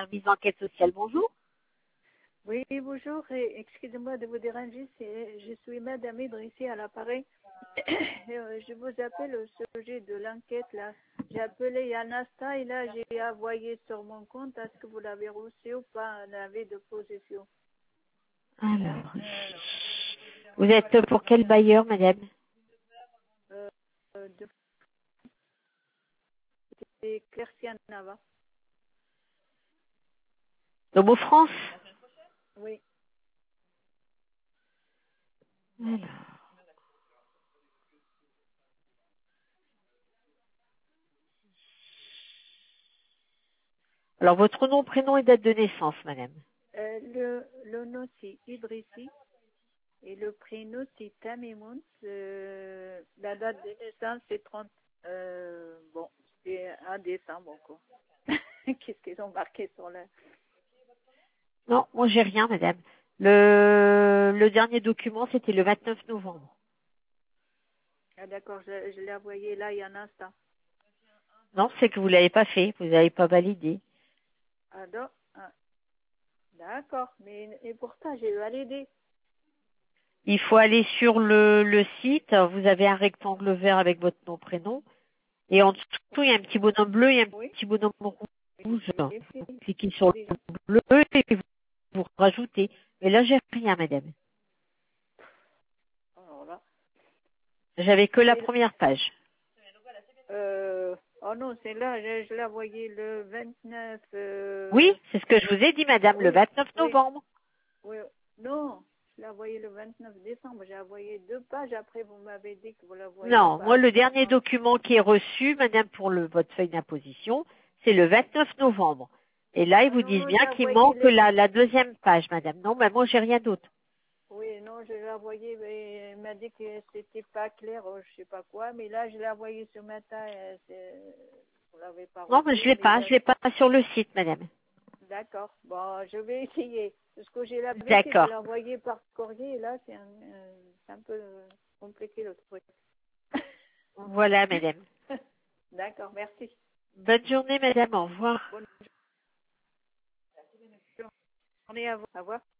service d'enquête sociale. Bonjour. Oui, bonjour, et excusez-moi de vous déranger, je suis Madame Idrissi à l'appareil. Je vous appelle au sujet de l'enquête là. J'ai appelé Yanasta et là j'ai envoyé sur mon compte. Est-ce que vous l'avez reçu ou pas un avis de possession? Alors, vous êtes pour quel bailleur, madame? euh, de C'est Clercian Nava. Domo France? Oui. Alors, votre nom, prénom et date de naissance, madame? Le nom c'est Idrissi et le prénom c'est Tamimoun. La date de naissance c'est 30. Bon, c'est un décembre quoi. Qu'est-ce qu'ils ont marqué sur le... Non, moi j'ai rien, madame. Le dernier document, c'était le 29 novembre. Ah d'accord, je l'ai envoyé là il y a un instant. Non, c'est que vous l'avez pas fait, vous n'avez pas validé. Ah, d'accord, mais et pourtant j'ai validé. Il faut aller sur le site, vous avez un rectangle vert avec votre nom, prénom, et en dessous, il y a un petit bonhomme bleu et un Oui. petit bonhomme rouge. Vous J'ai fait cliquez sur le déjà. bleu et vous rajoutez. Mais là, j'ai rien, madame. Alors là. J'avais que la Mais, première page. oh non, c'est là, je l'ai envoyé le 29. Oui, c'est ce que je vous ai dit, madame, le Oui, 29 oui, novembre. oui. Non, je l'ai envoyé le 29 décembre. J'ai envoyé 2 pages. Après, vous m'avez dit que vous ne la voyez Non, pas moi, le dernier actuellement. document qui est reçu, madame, pour votre feuille d'imposition, c'est le 29 novembre. Et là, ils Ah vous non, disent non, bien j'ai qu'il envoyé manque le... la deuxième page, madame. Non, mais moi, j'ai rien d'autre. Oui, non, je l'ai envoyé, mais il m'a dit que c'était pas clair, je sais pas quoi, mais là, je l'ai envoyé ce matin, vous l'avez pas Non, mais reçu, mais là, je l'ai pas sur le site, madame. d'accord, bon, je vais essayer, parce que j'ai l'habitude de D'accord. l'envoyer par courrier, et là, c'est un peu compliqué le truc. Voilà, madame. D'accord, merci. Bonne journée, madame. Au revoir. Bonne journée à vous. Au revoir.